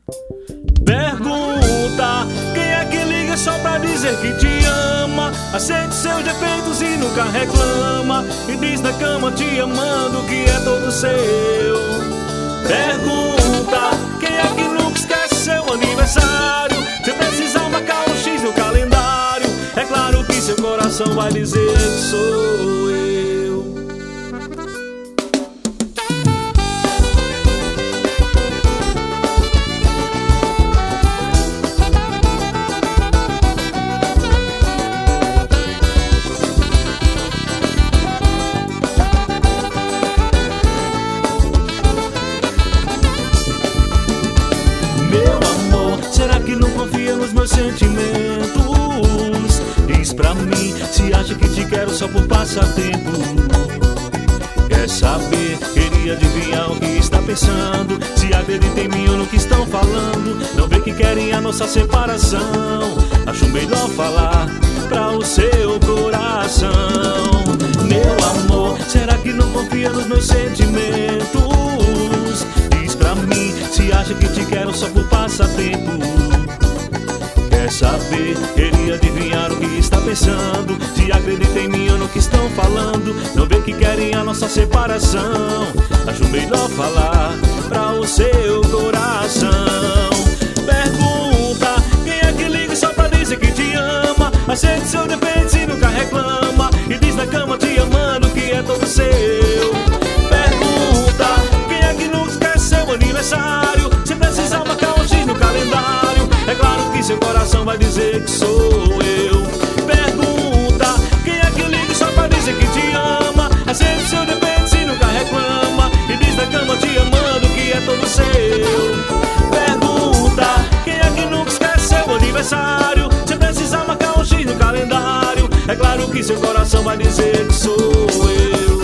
Pergunta: quem é que liga só pra dizer que te ama? Aceita seus defeitos e nunca reclama, e diz na cama te amando que é todo seu. Pergunta: quem é que nunca esquece seu aniversário? Se precisar marcar um X no calendário, é claro que seu coração vai dizer que sou eu. Será que não confia nos meus sentimentos? Diz pra mim se acha que te quero só por passatempo. Quer saber, queria adivinhar o que está pensando. Se acredita em mim ou no que estão falando. Não vê que querem a nossa separação. Acho melhor falar pra o seu coração. Meu amor, será que não confia nos meus sentimentos? Diz pra mim se acha que te quero só por passatempo. Quer saber, queria adivinhar o que está pensando. Se acredita em mim ou no que estão falando. Não vê que querem a nossa separação. Acho melhor falar pra o seu coração. Pergunta: quem é que liga só pra dizer que te ama? Aceita seu defeito e nunca reclama, e diz na cama te amando que é todo seu. Pergunta: quem é que nunca esquece seu aniversário? Se precisar marcar um X no calendário, é claro que seu coração vai dizer que sou eu. Pergunta: quem é que liga só pra dizer que te ama? Aceita seu defeito e nunca reclama, e diz na cama te amando que é todo seu. Pergunta: quem é que nunca esquece seu aniversário? Se precisar marcar um X no calendário, é claro que seu coração vai dizer que sou eu.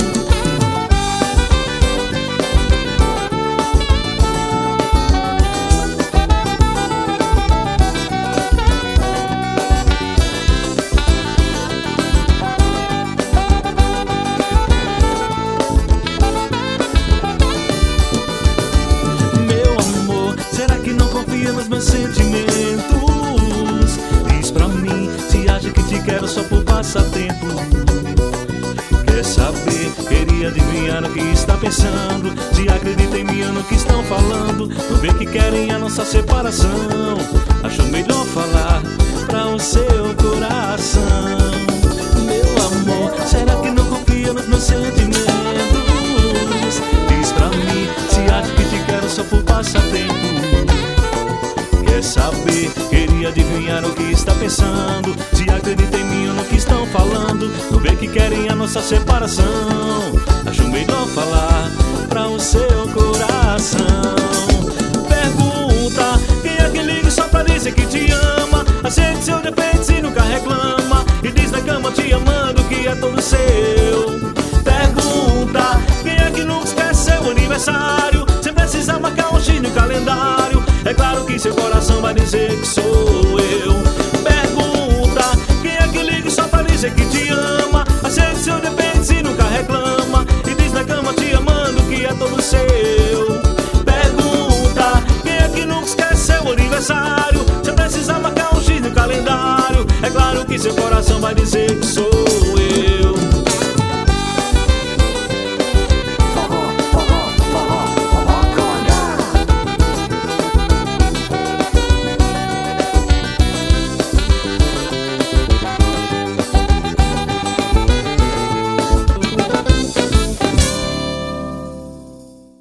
Nos meus sentimentos, diz pra mim se acha que te quero só por passatempo. Quer saber, queria adivinhar o que está pensando. Se acredita em mim ou no que estão falando. Não vê que querem a nossa separação. Acho melhor falar pra o seu coração. Meu amor, será que não confia nos meus sentimentos? Diz pra mim se acha que te quero só por passatempo. Quer saber, queria adivinhar o que está pensando. Se acredita em mim ou no que estão falando. Não vê que querem a nossa separação. Acho melhor falar pra o seu coração. Pergunta: quem é que liga só pra dizer que te ama? Aceita seu defeito e nunca reclama, e diz na cama te amando que é todo seu. Pergunta: quem é que nunca esquece seu aniversário? Se precisar marcar um X no calendário, é claro que seu coração vai dizer que sou eu. Pergunta: quem é que liga só pra dizer que te ama? Aceita seu defeito e nunca reclama, e diz na cama te amando que é todo seu. Pergunta: quem é que nunca esquece seu aniversário?